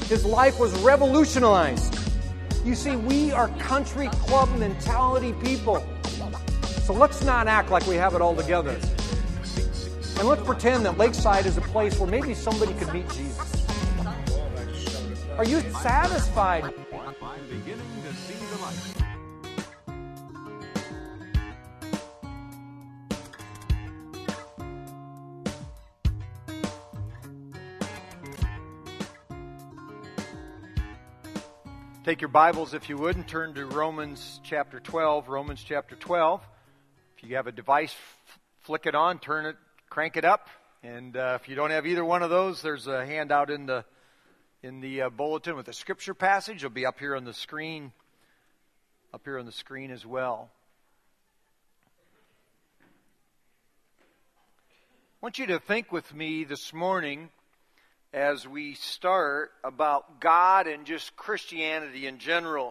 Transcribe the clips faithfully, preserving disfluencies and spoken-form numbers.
His life was revolutionized. You see, we are country club mentality people. So let's not act like we have it all together. And let's pretend that Lakeside is a place where maybe somebody could meet Jesus. Are you satisfied? I'm beginning to see the light. Take your Bibles, if you would, and turn to Romans chapter twelve. Romans chapter twelve. If you have a device, f- flick it on, turn it, crank it up. And uh, if you don't have either one of those, there's a handout in the in the uh, bulletin with a scripture passage. It'll be up here on the screen, up here on the screen as well. I want you to think with me this morning as we start about God and just Christianity in general.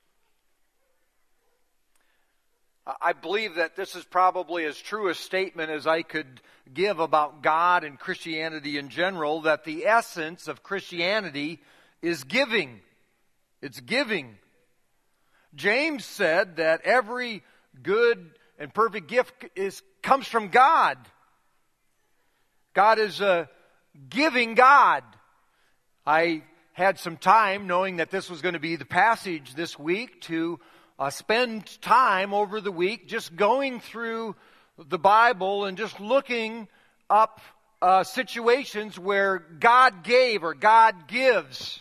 I believe that this is probably as true a statement as I could give about God and Christianity in general, that the essence of Christianity is giving. It's giving. James said that every good and perfect gift is comes from God. God is a giving God. I had some time, knowing that this was going to be the passage this week, to uh, spend time over the week just going through the Bible and just looking up uh, situations where God gave or God gives.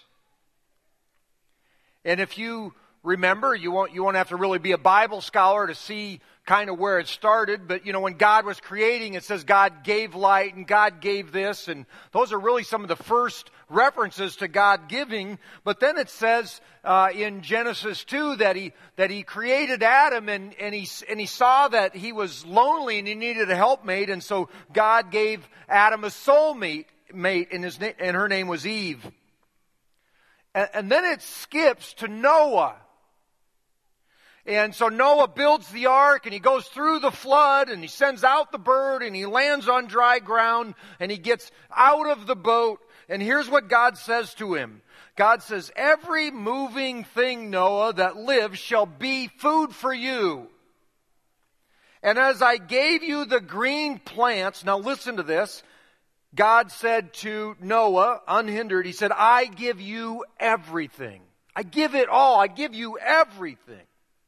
And if you remember, you won't you won't have to really be a Bible scholar to see kind of where it started, but you know, when God was creating, it says God gave light and God gave this, and those are really some of the first references to God giving. But then it says uh, in Genesis two that he that he created Adam, and and he and he saw that he was lonely and he needed a helpmate, and so God gave Adam a soulmate mate, and his na- and her name was Eve. And, and then it skips to Noah. And so Noah builds the ark, and he goes through the flood, and he sends out the bird, and he lands on dry ground, and he gets out of the boat. And here's what God says to him. God says, "Every moving thing, Noah, that lives shall be food for you. And as I gave you the green plants," now listen to this, God said to Noah, unhindered, he said, "I give you everything. I give it all. I give you everything.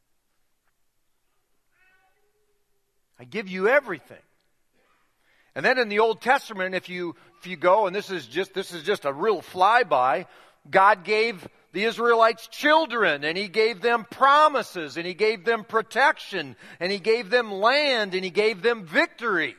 I give you everything." And then in the Old Testament, if you if you go, and this is just this is just a real flyby, God gave the Israelites children, and He gave them promises, and He gave them protection, and He gave them land, and He gave them victory.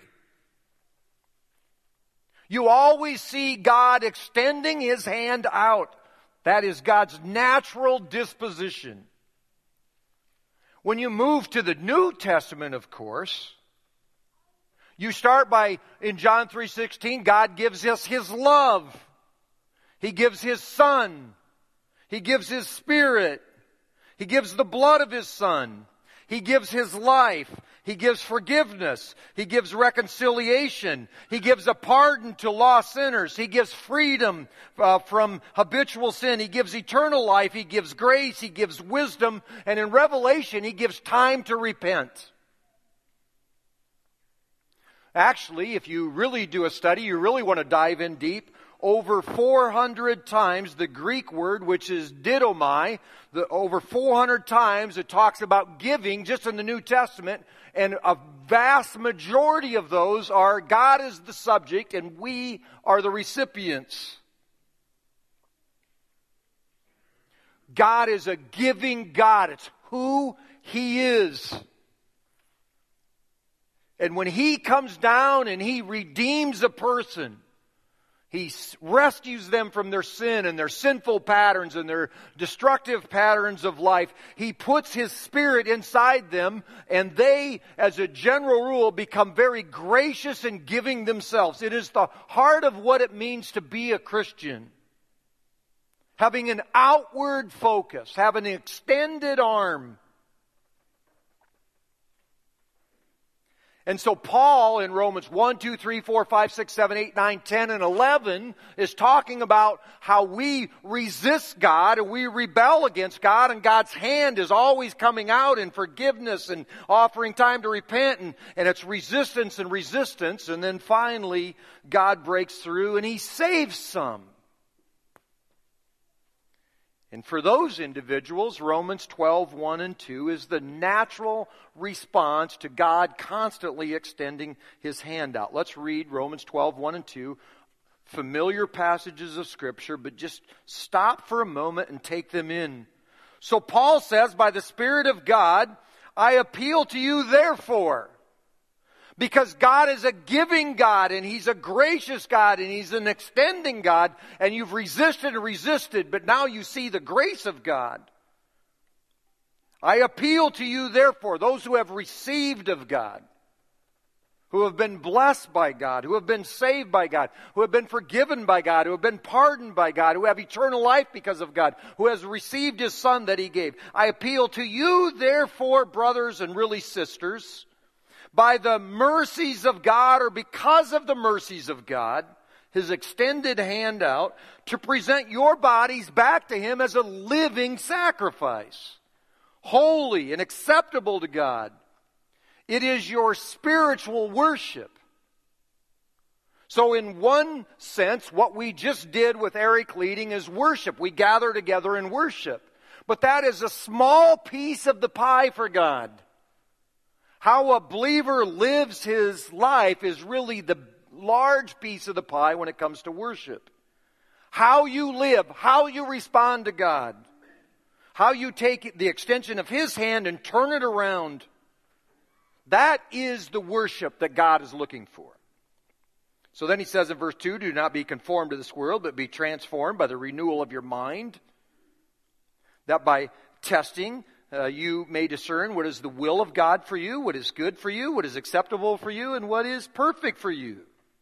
You always see God extending His hand out. That is God's natural disposition. When you move to the New Testament, of course, you start by, in John three sixteen, God gives us His love. He gives His Son. He gives His Spirit. He gives the blood of His Son. He gives His life. He gives forgiveness. He gives reconciliation. He gives a pardon to lost sinners. He gives freedom uh, from habitual sin. He gives eternal life. He gives grace. He gives wisdom. And in Revelation, He gives time to repent. Actually, if you really do a study, you really want to dive in deep, over four hundred times the Greek word, which is didomai, the, over four hundred times it talks about giving just in the New Testament, and a vast majority of those are God is the subject and we are the recipients. God is a giving God. It's who He is. And when He comes down and He redeems a person, He rescues them from their sin and their sinful patterns and their destructive patterns of life. He puts His Spirit inside them, and they, as a general rule, become very gracious in giving themselves. It is the heart of what it means to be a Christian. Having an outward focus, having an extended arm. And so Paul in Romans one, two, three, four, five, six, seven, eight, nine, ten, and eleven is talking about how we resist God and we rebel against God, and God's hand is always coming out in forgiveness and offering time to repent, and, and it's resistance and resistance, and then finally God breaks through and He saves some. And for those individuals, Romans twelve, one and two is the natural response to God constantly extending His hand out. Let's read Romans twelve, one and two, familiar passages of Scripture, but just stop for a moment and take them in. So Paul says, by the Spirit of God, I appeal to you therefore. Because God is a giving God, and He's a gracious God, and He's an extending God, and you've resisted and resisted, but now you see the grace of God. I appeal to you, therefore, those who have received of God, who have been blessed by God, who have been saved by God, who have been forgiven by God, who have been pardoned by God, who have eternal life because of God, who has received His Son that He gave. I appeal to you, therefore, brothers and really sisters, by the mercies of God, or because of the mercies of God, His extended hand out, to present your bodies back to Him as a living sacrifice, holy and acceptable to God. It is your spiritual worship. So in one sense, what we just did with Eric leading is worship. We gather together and worship. But that is a small piece of the pie for God. How a believer lives his life is really the large piece of the pie when it comes to worship. How you live, how you respond to God, how you take the extension of His hand and turn it around, that is the worship that God is looking for. So then he says in verse two, do not be conformed to this world, but be transformed by the renewal of your mind, that by testing Uh, you may discern what is the will of God for you, what is good for you, what is acceptable for you, and what is perfect for you.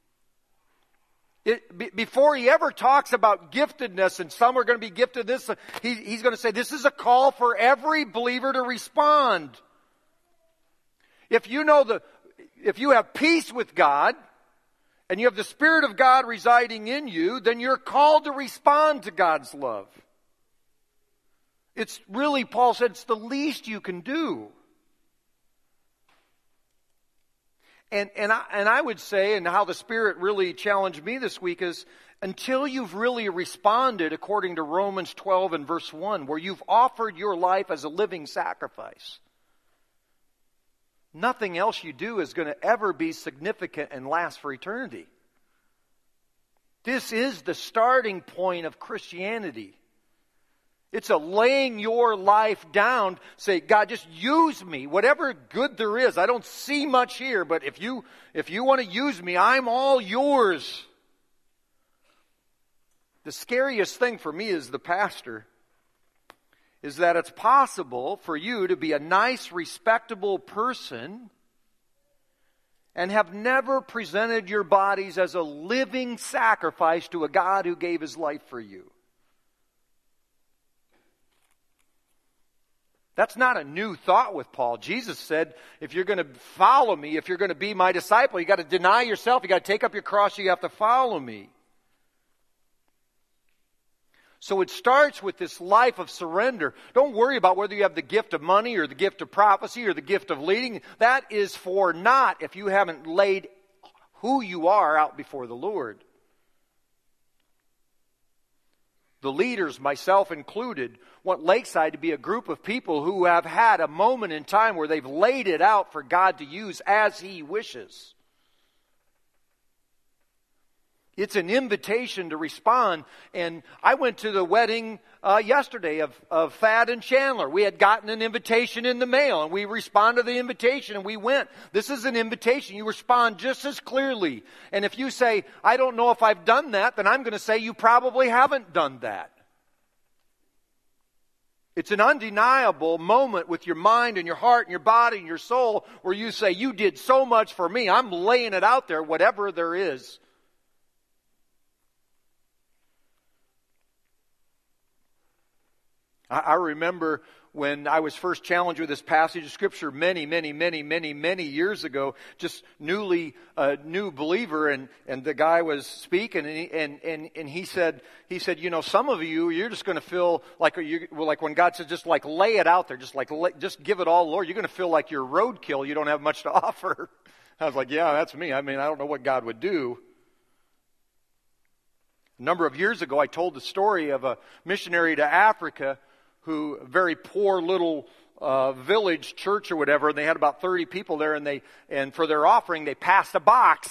It, be, before he ever talks about giftedness, and some are going to be gifted this, he, he's going to say this is a call for every believer to respond. If you know the, if you have peace with God, and you have the Spirit of God residing in you, then you're called to respond to God's love. It's really, Paul said, it's the least you can do. And and I, and I would say, and how the Spirit really challenged me this week is, until you've really responded according to Romans twelve and verse one, where you've offered your life as a living sacrifice, nothing else you do is going to ever be significant and last for eternity. This is the starting point of Christianity. It's a laying your life down, say, God, just use me, whatever good there is. I don't see much here, but if you if you want to use me, I'm all yours. The scariest thing for me as the pastor is that it's possible for you to be a nice, respectable person and have never presented your bodies as a living sacrifice to a God who gave His life for you. That's not a new thought with Paul. Jesus said, if you're going to follow me, if you're going to be my disciple, you got to deny yourself, you got to take up your cross, you have to follow me. So it starts with this life of surrender. Don't worry about whether you have the gift of money or the gift of prophecy or the gift of leading. That is for naught if you haven't laid who you are out before the Lord. The leaders, myself included, want Lakeside to be a group of people who have had a moment in time where they've laid it out for God to use as He wishes. It's an invitation to respond. And I went to the wedding uh, yesterday of, of Thad and Chandler. We had gotten an invitation in the mail, and we responded to the invitation, and we went. This is an invitation. You respond just as clearly. And if you say, I don't know if I've done that, then I'm going to say you probably haven't done that. It's an undeniable moment with your mind and your heart and your body and your soul where you say, you did so much for me. I'm laying it out there, whatever there is. I remember when I was first challenged with this passage of Scripture many, many, many, many, many years ago, just newly a uh, new believer, and, and the guy was speaking, and he, and, and, and he said, he said, you know, some of you, you're just going to feel like, you, well, like when God says, just like lay it out there, just like, lay, just give it all, Lord, you're going to feel like you're roadkill, you don't have much to offer. I was like, yeah, that's me. I mean, I don't know what God would do. A number of years ago, I told the story of a missionary to Africa who, a very poor little uh, village church or whatever, and they had about thirty people there, and they and for their offering, they passed a box.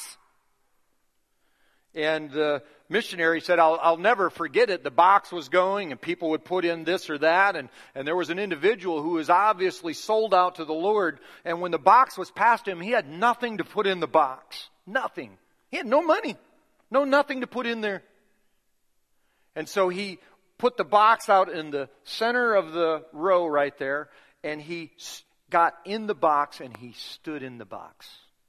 And the missionary said, I'll, I'll never forget it. The box was going, and people would put in this or that, and, and there was an individual who was obviously sold out to the Lord, and when the box was passed to him, he had nothing to put in the box. Nothing. He had no money. No nothing to put in there. And so he put the box out in the center of the row right there, and he got in the box, and he stood in the box.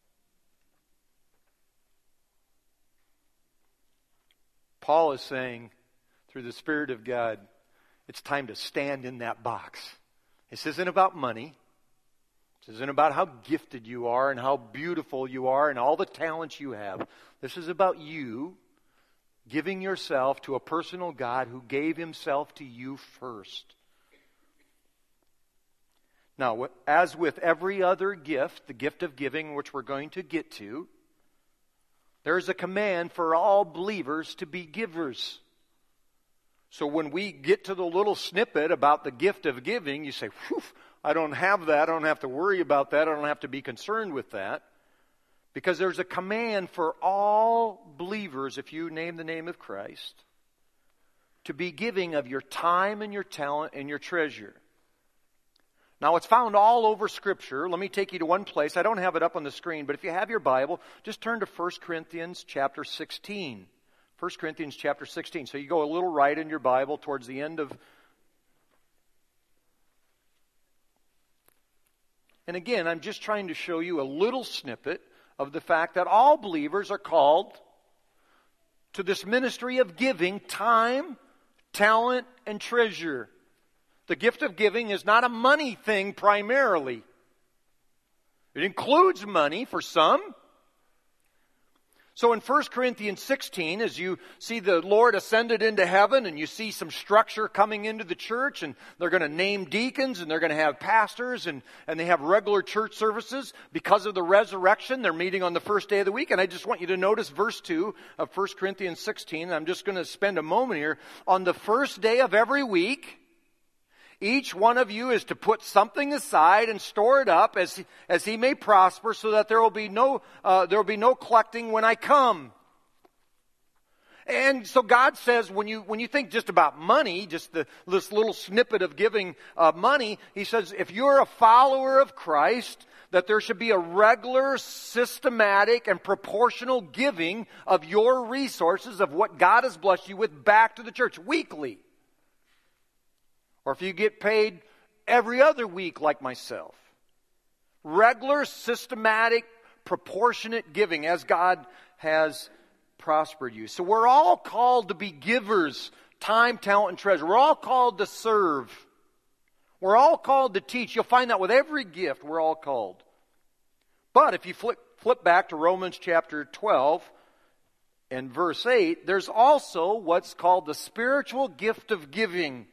Paul is saying, through the Spirit of God, it's time to stand in that box. This isn't about money. This isn't about how gifted you are and how beautiful you are and all the talents you have. This is about you giving yourself to a personal God who gave Himself to you first. Now, as with every other gift, the gift of giving, which we're going to get to, there's a command for all believers to be givers. So when we get to the little snippet about the gift of giving, you say, whew, I don't have that. I don't have to worry about that. I don't have to be concerned with that. Because there's a command for all believers, if you name the name of Christ, to be giving of your time and your talent and your treasure. Now, it's found all over Scripture. Let me take you to one place. I don't have it up on the screen, but if you have your Bible, just turn to First Corinthians chapter sixteen. First Corinthians chapter sixteen. So you go a little right in your Bible towards the end of... And again, I'm just trying to show you a little snippet of the fact that all believers are called to this ministry of giving time, talent, and treasure. The gift of giving is not a money thing primarily. It includes money for some. So in First Corinthians sixteen, as you see the Lord ascended into heaven and you see some structure coming into the church, and they're going to name deacons and they're going to have pastors and, and they have regular church services because of the resurrection. They're meeting on the first day of the week. And I just want you to notice verse two of First Corinthians sixteen. I'm just going to spend a moment here. On the first day of every week, each one of you is to put something aside and store it up as he, as he may prosper, so that there will be no uh, there will be no collecting when I come. And so God says, when you when you think just about money, just the, this little snippet of giving uh, money, He says, if you're a follower of Christ, that there should be a regular, systematic, and proportional giving of your resources, of what God has blessed you with, back to the church weekly. Or if you get paid every other week like myself. Regular, systematic, proportionate giving as God has prospered you. So we're all called to be givers, time, talent, and treasure. We're all called to serve. We're all called to teach. You'll find that with every gift, we're all called. But if you flip, flip back to Romans chapter twelve and verse eight, there's also what's called the spiritual gift of giving.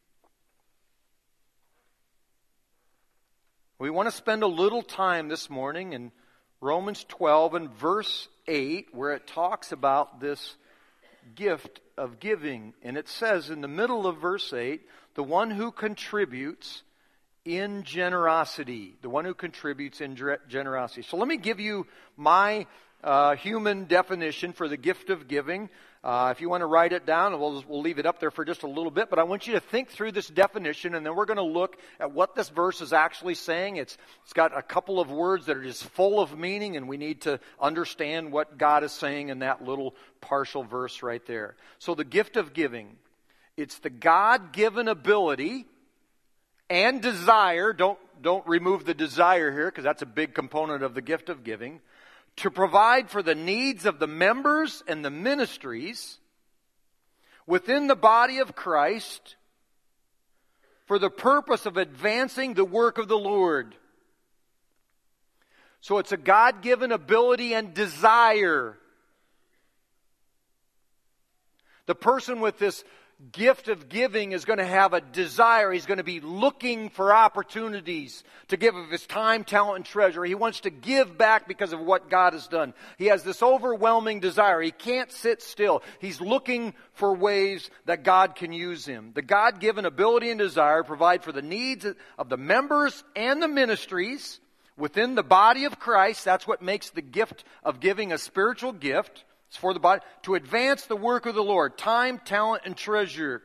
We want to spend a little time this morning in Romans twelve and verse eight, where it talks about this gift of giving. And it says in the middle of verse eight, the one who contributes in generosity. The one who contributes in generosity. So let me give you my uh, human definition for the gift of giving. Uh, if you want to write it down, we'll, we'll leave it up there for just a little bit. But I want you to think through this definition, and then we're going to look at what this verse is actually saying. It's It's got a couple of words that are just full of meaning, and we need to understand what God is saying in that little partial verse right there. So the gift of giving, it's the God-given ability and desire. Don't, don't remove the desire here, because that's a big component of the gift of giving. To provide for the needs of the members and the ministries within the body of Christ for the purpose of advancing the work of the Lord. So it's a God-given ability and desire. The person with this gift of giving is going to have a desire. He's going to be looking for opportunities to give of his time, talent, and treasure. He wants to give back because of what God has done. He has this overwhelming desire. He can't sit still. He's looking for ways that God can use him. The God-given ability and desire provide for the needs of the members and the ministries within the body of Christ. That's what makes the gift of giving a spiritual gift. It's for the body, to advance the work of the Lord, time, talent, and treasure.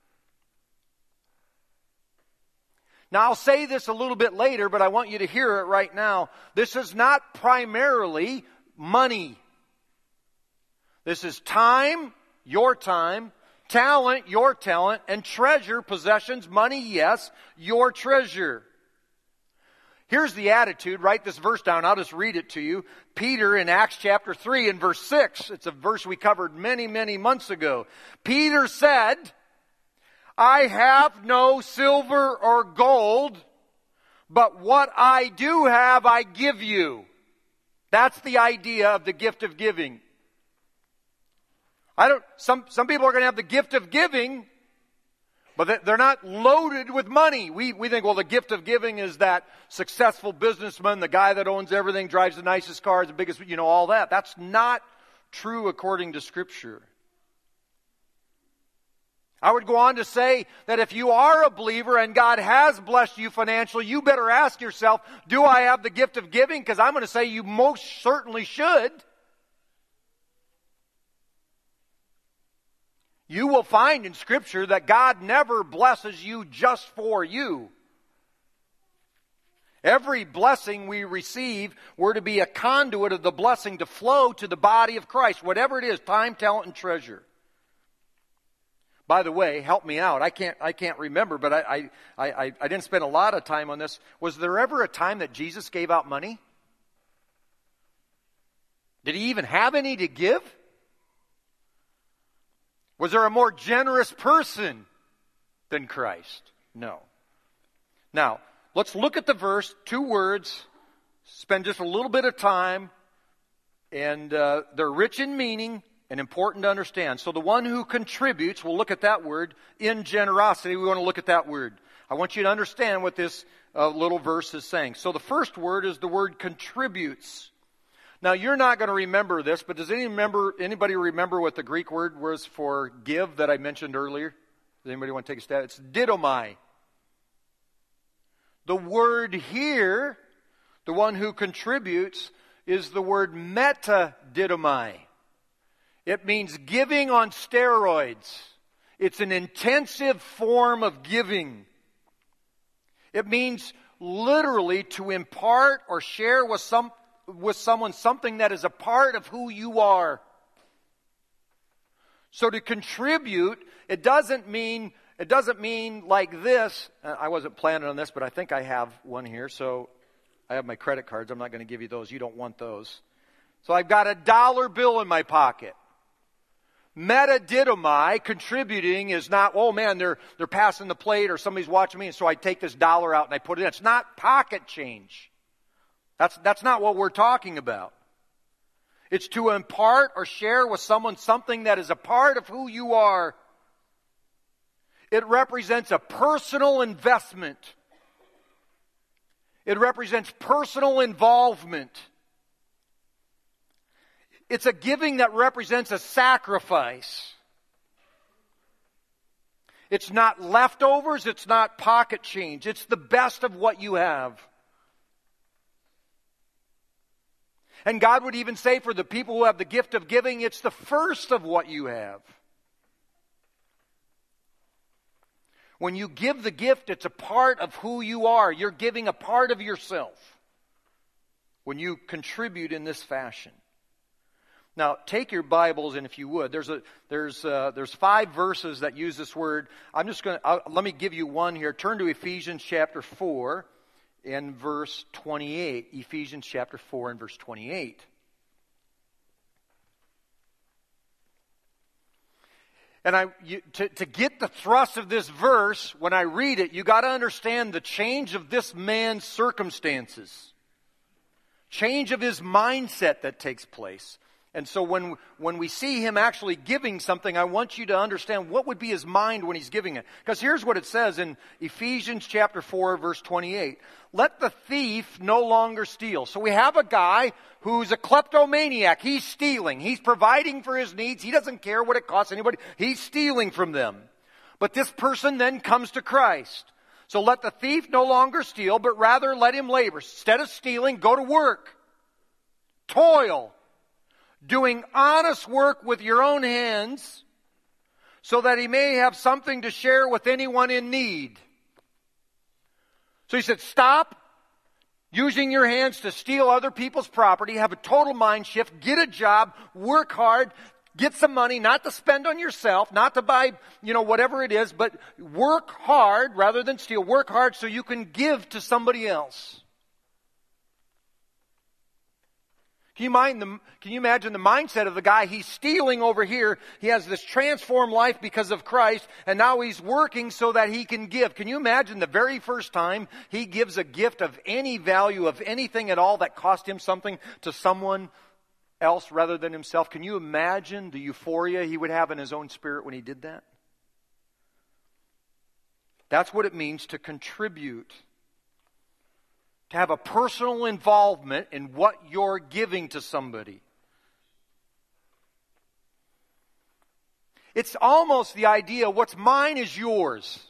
Now, I'll say this a little bit later, but I want you to hear it right now. This is not primarily money. This is time, your time, talent, your talent, and treasure, possessions, money, yes, your treasure. Here's the attitude. Write this verse down. I'll just read it to you. Peter in Acts chapter three and verse six. It's a verse we covered many, many months ago. Peter said, I have no silver or gold, but what I do have I give you. That's the idea of the gift of giving. I don't, some, some people are going to have the gift of giving, but they're not loaded with money. We, we think, well, the gift of giving is that successful businessman, the guy that owns everything, drives the nicest cars, the biggest, you know, all that. That's not true according to Scripture. I would go on to say that if you are a believer and God has blessed you financially, you better ask yourself, do I have the gift of giving? Because I'm going to say you most certainly should. You will find in Scripture that God never blesses you just for you. Every blessing we receive, we're to be a conduit of the blessing to flow to the body of Christ, whatever it is, time, talent, and treasure. By the way, help me out. I can't, I can't remember, but I, I, I, I didn't spend a lot of time on this. Was there ever a time that Jesus gave out money? Did he even have any to give? Was there a more generous person than Christ? No. Now, let's look at the verse, two words, spend just a little bit of time, and uh, they're rich in meaning and important to understand. So the one who contributes, we'll look at that word, in generosity, we want to look at that word. I want you to understand what this uh, little verse is saying. So the first word is the word contributes. Now, you're not going to remember this, but does any remember, anybody remember what the Greek word was for give that I mentioned earlier? Does anybody want to take a stab? It's didomai. The word here, the one who contributes, is the word metadidomai. It means giving on steroids. It's an intensive form of giving. It means literally to impart or share with some with someone something that is a part of who you are. So to contribute, it doesn't mean it doesn't mean like this. I wasn't planning on this, but I think I have one here. So I have my credit cards. I'm not going to give you those. You don't want those. So I've got a dollar bill in my pocket. Metadidomai, contributing, is not, oh man, they're they're passing the plate or somebody's watching me, and so I take this dollar out and I put it in. It's not pocket change. That's, that's not what we're talking about. It's to impart or share with someone something that is a part of who you are. It represents a personal investment. It represents personal involvement. It's a giving that represents a sacrifice. It's not leftovers. It's not pocket change. It's the best of what you have. And God would even say for the people who have the gift of giving, it's the first of what you have. When you give the gift, it's a part of who you are. You're giving a part of yourself when you contribute in this fashion. Now, take your Bibles, and if you would, there's a there's uh, there's five verses that use this word. I'm just going to let me give you one here. Turn to Ephesians chapter four. In verse twenty-eight, Ephesians chapter four and verse twenty-eight. And I, you, to, to get the thrust of this verse, when I read it, you got to understand the change of this man's circumstances. Change of his mindset that takes place. And so when, when we see him actually giving something, I want you to understand what would be his mind when he's giving it. Because here's what it says in Ephesians chapter four, verse twenty-eight. Let the thief no longer steal. So we have a guy who's a kleptomaniac. He's stealing. He's providing for his needs. He doesn't care what it costs anybody. He's stealing from them. But this person then comes to Christ. So let the thief no longer steal, but rather let him labor. Instead of stealing, go to work. Toil. Doing honest work with your own hands, so that he may have something to share with anyone in need. So he said, stop using your hands to steal other people's property, have a total mind shift, get a job, work hard, get some money, not to spend on yourself, not to buy, you know, whatever it is, but work hard rather than steal. Work hard so you can give to somebody else. Can you, mind the, can you imagine the mindset of the guy? He's stealing over here. He has this transformed life because of Christ, and now he's working so that he can give. Can you imagine the very first time he gives a gift of any value, of anything at all that cost him something to someone else rather than himself? Can you imagine the euphoria he would have in his own spirit when he did that? That's what it means to contribute. To have a personal involvement in what you're giving to somebody. It's almost the idea, what's mine is yours.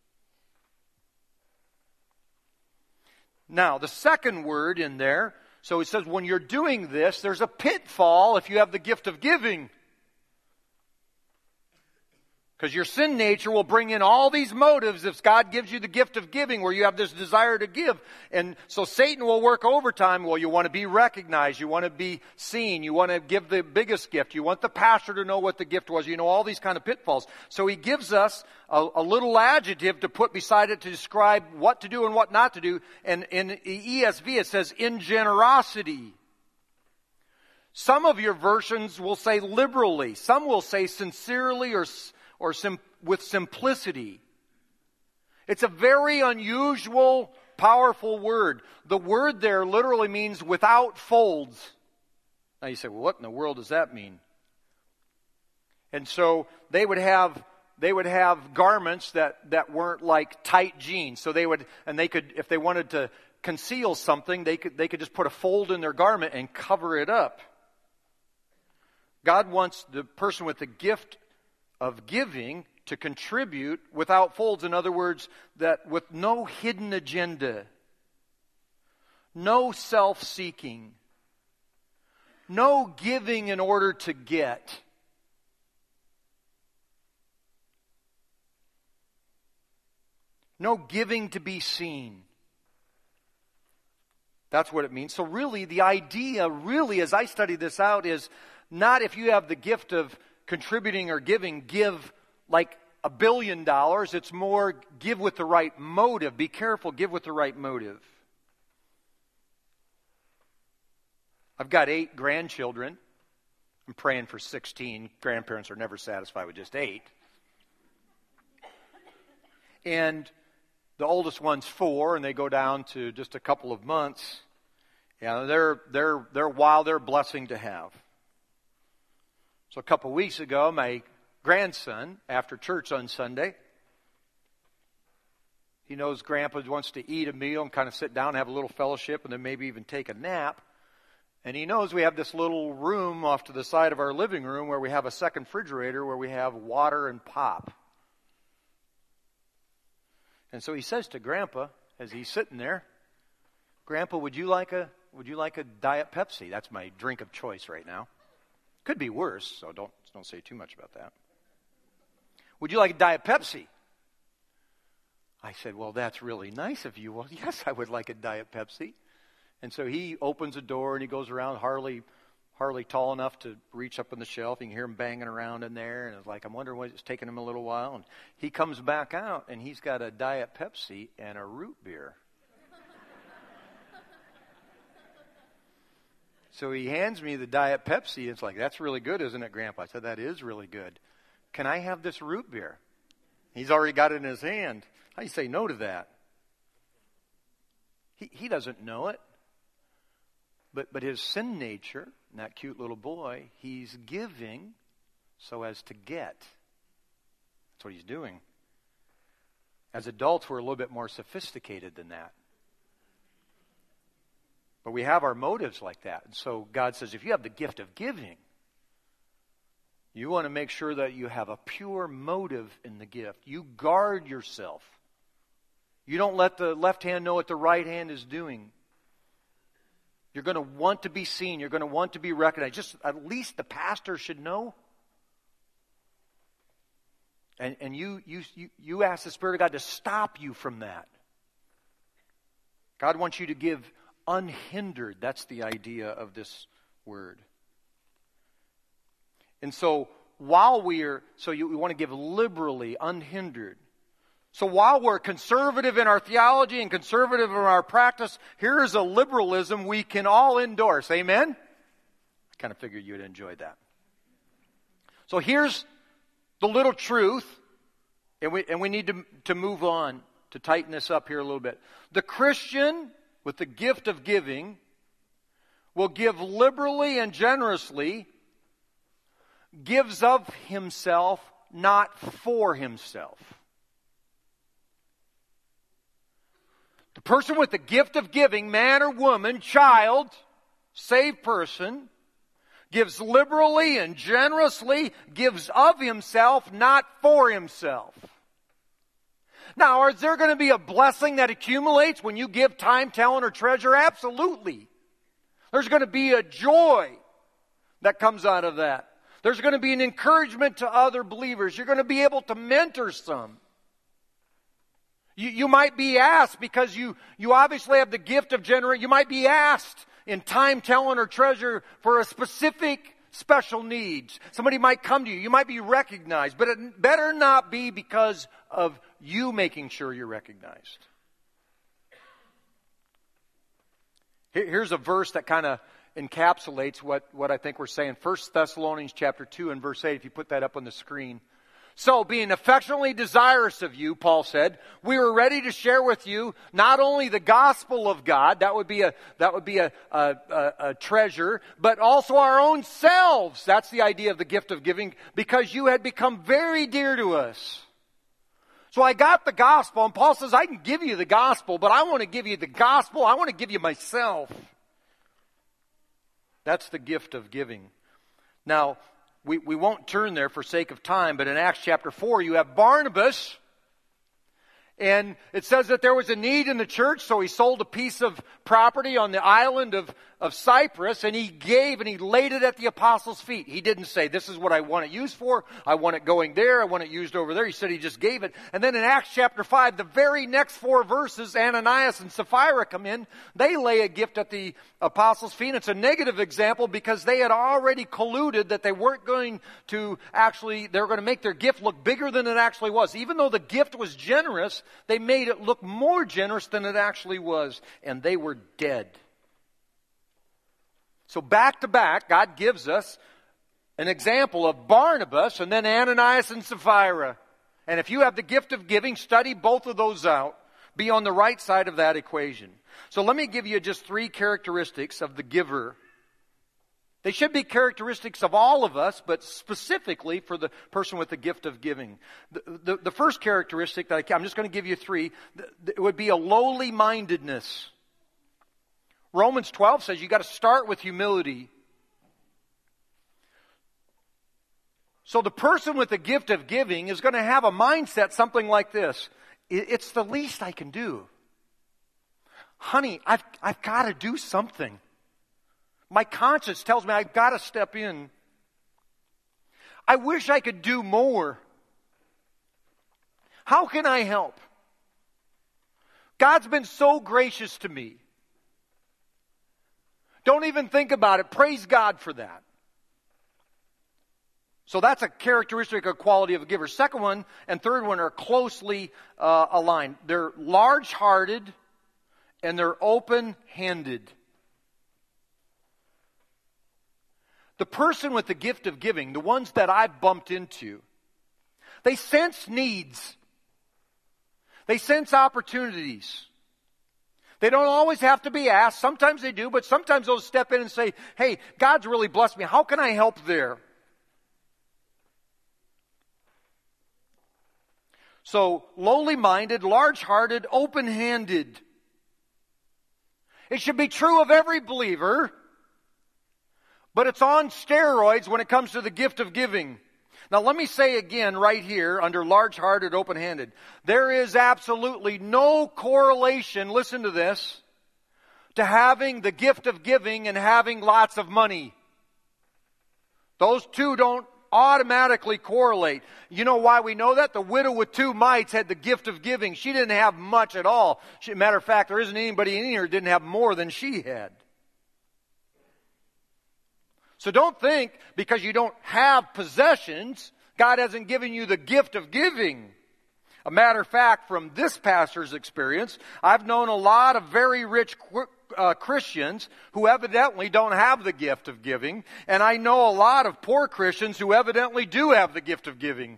Now, the second word in there, so it says when you're doing this, there's a pitfall if you have the gift of giving. Because your sin nature will bring in all these motives if God gives you the gift of giving where you have this desire to give. And so Satan will work overtime. Well, you want to be recognized. You want to be seen. You want to give the biggest gift. You want the pastor to know what the gift was. You know, all these kind of pitfalls. So he gives us a, a little adjective to put beside it to describe what to do and what not to do. And in the E S V it says, in generosity. Some of your versions will say liberally. Some will say sincerely or or sim- with simplicity. It's a very unusual, powerful word. The word there literally means without folds. Now you say, well, what in the world does that mean? And so they would have they would have garments that, that weren't like tight jeans. So they would, and they could, if they wanted to conceal something, they could they could just put a fold in their garment and cover it up. God wants the person with the gift of giving to contribute without folds. In other words, that with no hidden agenda, no self-seeking, no giving in order to get. No giving to be seen. That's what it means. So really, the idea, really, as I study this out, is not if you have the gift of contributing or giving, give like a billion dollars. It's more give with the right motive. Be careful, give with the right motive. I've got eight grandchildren. I'm praying for sixteen. Grandparents are never satisfied with just eight. And the oldest one's four, and they go down to just a couple of months. Yeah, they're they're they're wild. They're a blessing to have. So a couple of weeks ago, my grandson, after church on Sunday, he knows Grandpa wants to eat a meal and kind of sit down and have a little fellowship and then maybe even take a nap. And he knows we have this little room off to the side of our living room where we have a second refrigerator where we have water and pop. And so he says to Grandpa, as he's sitting there, Grandpa, would you like a would you like a Diet Pepsi? That's my drink of choice right now. Could be worse, so don't don't say too much about that. Would you like a Diet Pepsi? I said, well, that's really nice of you. Well, yes, I would like a Diet Pepsi. And so he opens a door and he goes around, hardly, hardly tall enough to reach up on the shelf. You can hear him banging around in there. And it's like, I'm wondering why it's taking him a little while. And he comes back out and he's got a Diet Pepsi and a root beer. So he hands me the Diet Pepsi. It's like, that's really good, isn't it, Grandpa? I said, that is really good. can I have this root beer? He's already got it in his hand. How do you say no to that? He, he doesn't know it. But, but his sin nature, and that cute little boy, he's giving so as to get. That's what he's doing. As adults, we're a little bit more sophisticated than that. But we have our motives like that. And so God says, if you have the gift of giving, you want to make sure that you have a pure motive in the gift. You guard yourself. You don't let the left hand know what the right hand is doing. You're going to want to be seen. You're going to want to be recognized. Just at least the pastor should know. And, and you, you, you, you ask the Spirit of God to stop you from that. God wants you to give unhindered. That's the idea of this word. And so while we are, so you, we want to give liberally, unhindered. So while we're conservative in our theology and conservative in our practice, here is a liberalism we can all endorse. Amen? I kind of figured you'd enjoy that. So here's the little truth, and we, and we need to, to move on to tighten this up here a little bit. The Christian with the gift of giving will give liberally and generously, gives of himself, not for himself. The person with the gift of giving, man or woman, child, saved person, gives liberally and generously, gives of himself, not for himself. Now, is there going to be a blessing that accumulates when you give time, talent, or treasure? Absolutely. There's going to be a joy that comes out of that. There's going to be an encouragement to other believers. You're going to be able to mentor some. You, you might be asked, because you, you obviously have the gift of generosity, you might be asked in time, talent, or treasure for a specific special needs. Somebody might come to you. You might be recognized, but it better not be because of you making sure you're recognized. Here's a verse that kind of encapsulates what, what I think we're saying. First Thessalonians chapter two and verse eight, if you put that up on the screen. So, being affectionately desirous of you, Paul said, we were ready to share with you not only the gospel of God, that would be a that would be a, a, a, a treasure, but also our own selves. That's the idea of the gift of giving, because you had become very dear to us. So I got the gospel, and Paul says, I can give you the gospel, but I want to give you the gospel. I want to give you myself. That's the gift of giving. Now, We, we won't turn there for sake of time, but in Acts chapter four, you have Barnabas, and it says that there was a need in the church, so he sold a piece of property on the island of, of Cyprus, and he gave and he laid it at the apostles' feet. He didn't say, this is what I want it used for, I want it going there, I want it used over there. He said he just gave it. And then in Acts chapter five, the very next four verses, Ananias and Sapphira come in. They lay a gift at the apostles' feet. It's a negative example because they had already colluded that they weren't going to actually, they were going to make their gift look bigger than it actually was. Even though the gift was generous, they made it look more generous than it actually was. And they were dead. So back to back, God gives us an example of Barnabas and then Ananias and Sapphira. And if you have the gift of giving, study both of those out. Be on the right side of that equation. So let me give you just three characteristics of the giver. They should be characteristics of all of us, but specifically for the person with the gift of giving. The, the, the first characteristic that I, I'm just going to give you three, it would be a lowly mindedness. Romans twelve says you got to start with humility. So the person with the gift of giving is going to have a mindset something like this. It's the least I can do. Honey, I've, I've got to do something. My conscience tells me I've got to step in. I wish I could do more. How can I help? God's been so gracious to me. Don't even think about it. Praise God for that. So that's a characteristic or quality of a giver. Second one and third one are closely uh, aligned. They're large-hearted and they're open-handed. The person with the gift of giving, the ones that I've bumped into, They sense needs. They sense opportunities. They don't always have to be asked. Sometimes they do, but sometimes they'll step in and say, hey, God's really blessed me. How can I help there? So, lowly-minded, large-hearted, open-handed. It should be true of every believer, but it's on steroids when it comes to the gift of giving. Now, let me say again right here, under large-hearted, open-handed, there is absolutely no correlation, listen to this, to having the gift of giving and having lots of money. Those two don't automatically correlate. You know why we know that? The widow with two mites had the gift of giving. She didn't have much at all. She, matter of fact, there isn't anybody in here who didn't have more than she had. So don't think because you don't have possessions, God hasn't given you the gift of giving. A matter of fact, from this pastor's experience, I've known a lot of very rich uh, Christians who evidently don't have the gift of giving, and I know a lot of poor Christians who evidently do have the gift of giving.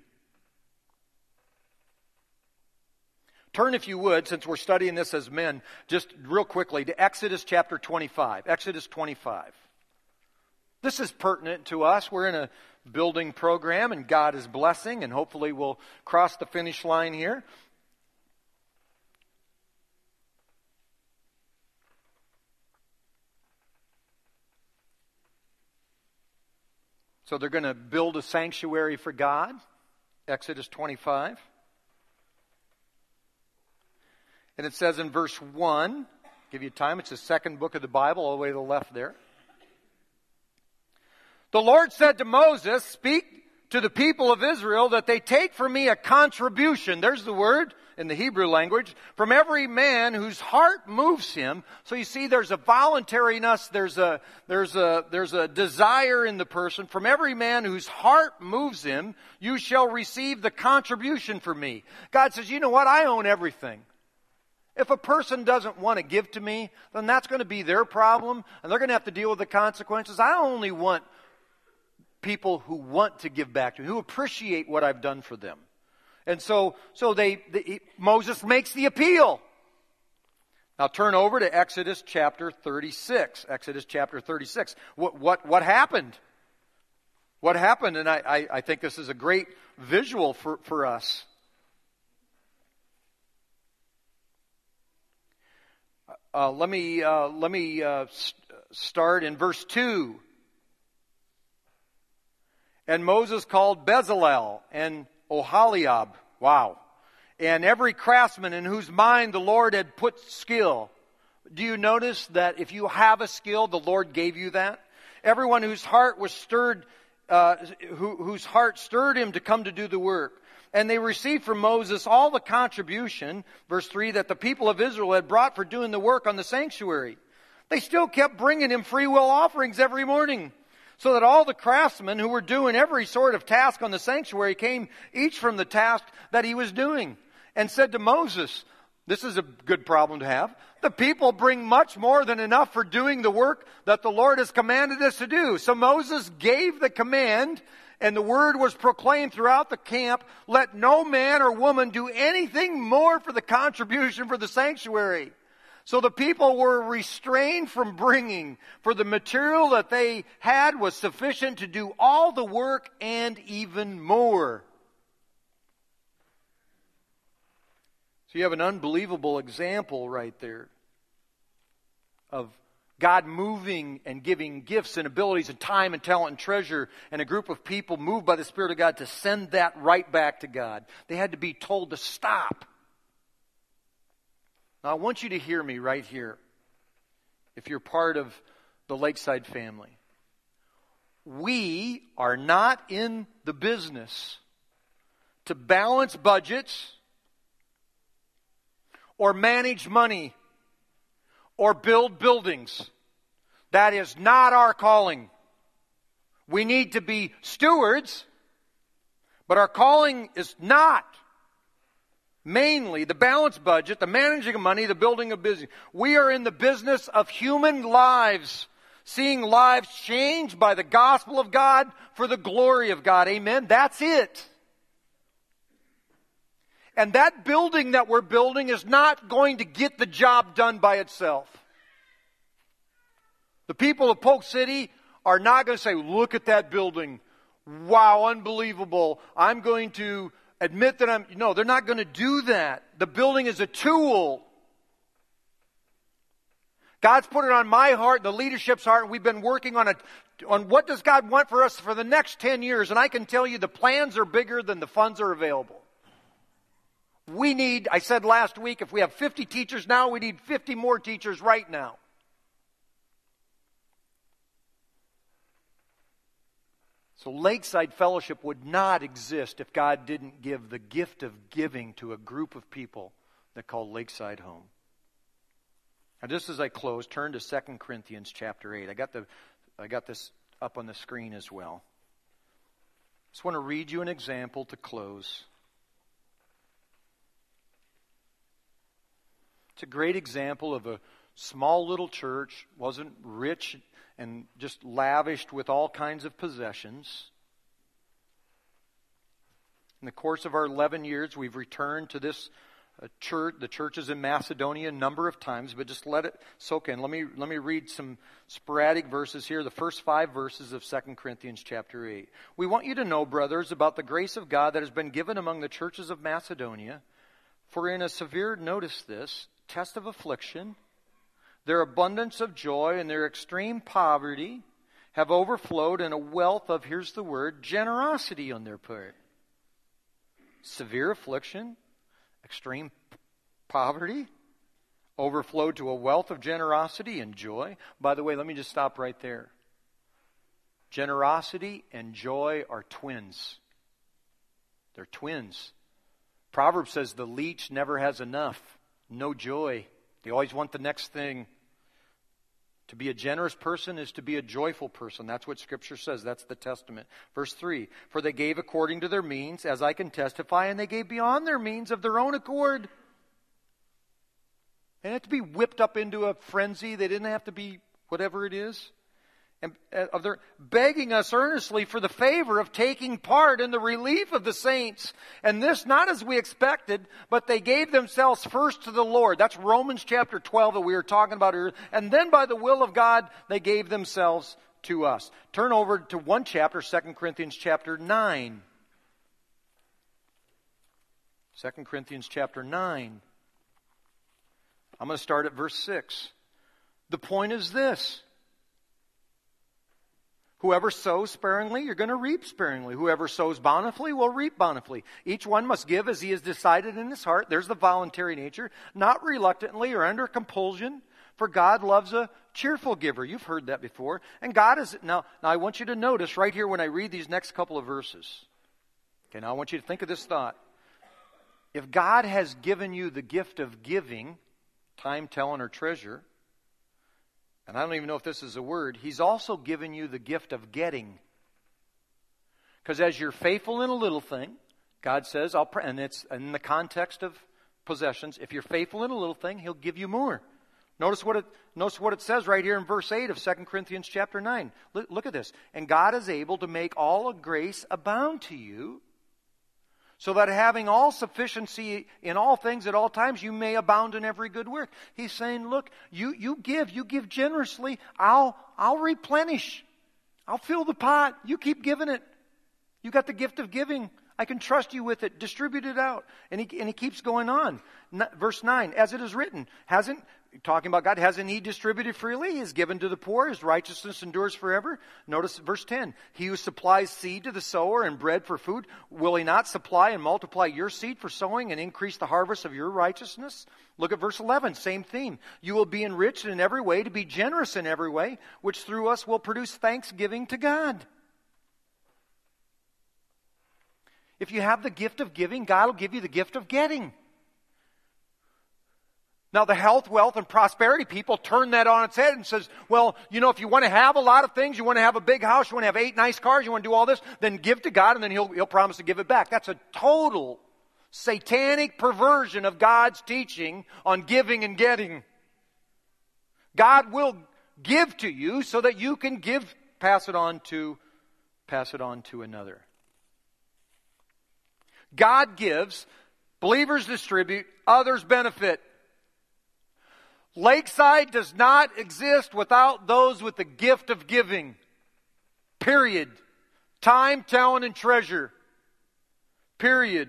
Turn, if you would, since we're studying this as men, just real quickly to Exodus chapter twenty-five. Exodus twenty-five. This is pertinent to us. We're in a building program and God is blessing, and hopefully we'll cross the finish line here. So they're going to build a sanctuary for God. Exodus twenty-five. And it says in verse one, give you time, it's the second book of the Bible, all the way to the left there. The Lord said to Moses, speak to the people of Israel that they take from me a contribution. There's the word in the Hebrew language. From every man whose heart moves him. So you see there's a voluntariness, there's a, there's a, there's a desire in the person. From every man whose heart moves him, you shall receive the contribution from me. God says, you know what? I own everything. If a person doesn't want to give to me, then that's going to be their problem, and they're going to have to deal with the consequences. I only want people who want to give back to me, who appreciate what I've done for them. And so, so they, the, Moses makes the appeal. Now turn over to Exodus chapter thirty-six. Exodus chapter thirty-six. What, what, what happened? What happened? And I, I, I think this is a great visual for, for us. Uh, let me, uh, let me uh, st- start in verse two. And Moses called Bezalel and Oholiab. Wow. And every craftsman in whose mind the Lord had put skill. Do you notice that if you have a skill, the Lord gave you that? Everyone whose heart was stirred, uh, who, whose heart stirred him to come to do the work. And they received from Moses all the contribution, verse three, that the people of Israel had brought for doing the work on the sanctuary. They still kept bringing him free will offerings every morning. So that all the craftsmen who were doing every sort of task on the sanctuary came each from the task that he was doing, and said to Moses, this is a good problem to have, the people bring much more than enough for doing the work that the Lord has commanded us to do. So Moses gave the command, and the word was proclaimed throughout the camp, let no man or woman do anything more for the contribution for the sanctuary. So the people were restrained from bringing, for the material that they had was sufficient to do all the work and even more. So you have an unbelievable example right there of God moving and giving gifts and abilities and time and talent and treasure, and a group of people moved by the Spirit of God to send that right back to God. They had to be told to stop. Now, I want you to hear me right here, if you're part of the Lakeside family. We are not in the business to balance budgets or manage money or build buildings. That is not our calling. We need to be stewards, but our calling is not mainly the balanced budget, the managing of money, the building of business. We are in the business of human lives, seeing lives changed by the gospel of God for the glory of God. Amen? That's it. And that building that we're building is not going to get the job done by itself. The people of Polk City are not going to say, look at that building. Wow, unbelievable. I'm going to admit that I'm... No, they're not going to do that. The building is a tool. God's put it on my heart, the leadership's heart, and we've been working on it. On what does God want for us for the next ten years. And I can tell you the plans are bigger than the funds are available. We need, I said last week, if we have fifty teachers now, we need fifty more teachers right now. So Lakeside Fellowship would not exist if God didn't give the gift of giving to a group of people that call Lakeside home. Now just as I close, turn to Second Corinthians chapter eight. I got the I got this up on the screen as well. Just want to read you an example to close. It's a great example of a small little church, wasn't rich and just lavished with all kinds of possessions. In the course of our eleven years, we've returned to this uh, church, the churches in Macedonia, a number of times, but just let it soak in. Let me let me read some sporadic verses here, the first five verses of Second Corinthians chapter eight. We want you to know, brothers, about the grace of God that has been given among the churches of Macedonia. For in a severe, notice this, test of affliction, their abundance of joy and their extreme poverty have overflowed in a wealth of, here's the word, generosity on their part. Severe affliction, extreme poverty, overflowed to a wealth of generosity and joy. By the way, let me just stop right there. Generosity and joy are twins. They're twins. Proverbs says the leech never has enough. No joy. They always want the next thing. To be a generous person is to be a joyful person. That's what Scripture says. That's the Testament. Verse three, for they gave according to their means, as I can testify, and they gave beyond their means of their own accord. They didn't have to be whipped up into a frenzy. They didn't have to be whatever it is. And uh, they're begging us earnestly for the favor of taking part in the relief of the saints. And this not as we expected, but they gave themselves first to the Lord. That's Romans chapter twelve that we were talking about earlier. And then by the will of God, they gave themselves to us. Turn over to one chapter, Second Corinthians chapter nine. Second Corinthians chapter nine. I'm going to start at verse six. The point is this. Whoever sows sparingly, you're going to reap sparingly. Whoever sows bountifully will reap bountifully. Each one must give as he has decided in his heart. There's the voluntary nature. Not reluctantly or under compulsion. For God loves a cheerful giver. You've heard that before. And God is... Now, now I want you to notice right here when I read these next couple of verses. Okay, now I want you to think of this thought. If God has given you the gift of giving, time, talent, or treasure... And I don't even know if this is a word. He's also given you the gift of getting. Because as you're faithful in a little thing, God says, I'll pray, and it's in the context of possessions, if you're faithful in a little thing, He'll give you more. Notice what it, notice what it says right here in verse eight of Second Corinthians chapter nine. Look, look at this. And God is able to make all of grace abound to you, so that having all sufficiency in all things at all times, you may abound in every good work. He's saying, look, you, you give, you give generously. I'll, I'll replenish. I'll fill the pot. You keep giving it. You got the gift of giving. I can trust you with it. Distribute it out. And he, and he keeps going on. Verse nine, as it is written, hasn't, talking about God, hasn't He distributed freely? He has given to the poor. His righteousness endures forever. Notice verse ten. He who supplies seed to the sower and bread for food, will He not supply and multiply your seed for sowing and increase the harvest of your righteousness? Look at verse eleven. Same theme. You will be enriched in every way to be generous in every way, which through us will produce thanksgiving to God. If you have the gift of giving, God will give you the gift of getting. Now, the health, wealth, and prosperity people turn that on its head and says, well, you know, if you want to have a lot of things, you want to have a big house, you want to have eight nice cars, you want to do all this, then give to God and then He'll, he'll promise to give it back. That's a total satanic perversion of God's teaching on giving and getting. God will give to you so that you can give, pass it on to, pass it on to another. God gives Believers distribute, others benefit. Lakeside does not exist without those with the gift of giving. Period. Time, talent, and treasure. Period.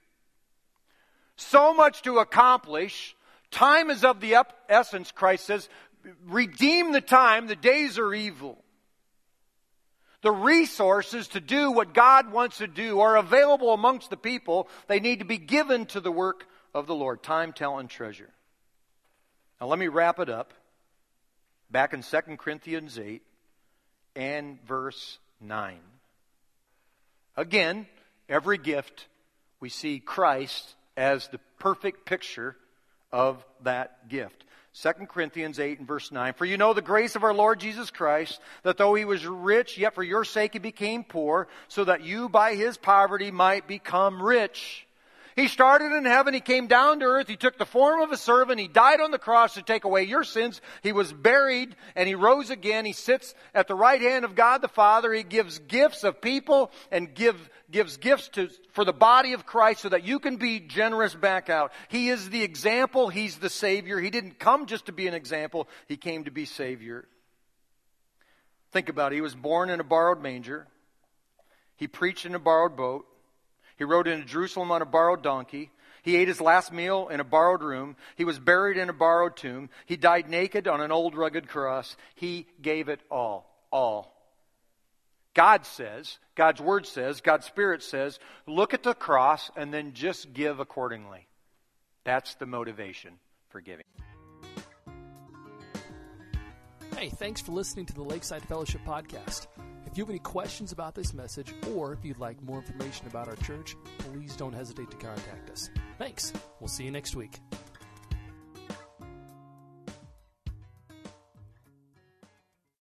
So much to accomplish. Time is of the essence, Christ says. Redeem the time, the days are evil. The resources to do what God wants to do are available amongst the people. They need to be given to the work of the Lord. Time, talent, and treasure. Now let me wrap it up. Back in Second Corinthians eight and verse nine. Again, every gift, we see Christ as the perfect picture of that gift. Second Corinthians eight and verse nine. For you know the grace of our Lord Jesus Christ, that though he was rich, yet for your sake he became poor, so that you by his poverty might become rich. He started in heaven, he came down to earth, he took the form of a servant, he died on the cross to take away your sins, he was buried, and he rose again. He sits at the right hand of God the Father. He gives gifts of people and give, gives gifts to, for the body of Christ so that you can be generous back out. He is the example, he's the Savior. He didn't come just to be an example, he came to be Savior. Think about it, he was born in a borrowed manger. He preached in a borrowed boat. He rode into Jerusalem on a borrowed donkey. He ate his last meal in a borrowed room. He was buried in a borrowed tomb. He died naked on an old rugged cross. He gave it all. All. God says, God's Word says, God's Spirit says, look at the cross and then just give accordingly. That's the motivation for giving. Hey, thanks for listening to the Lakeside Fellowship Podcast. If you have any questions about this message, or if you'd like more information about our church, please don't hesitate to contact us. Thanks. We'll see you next week.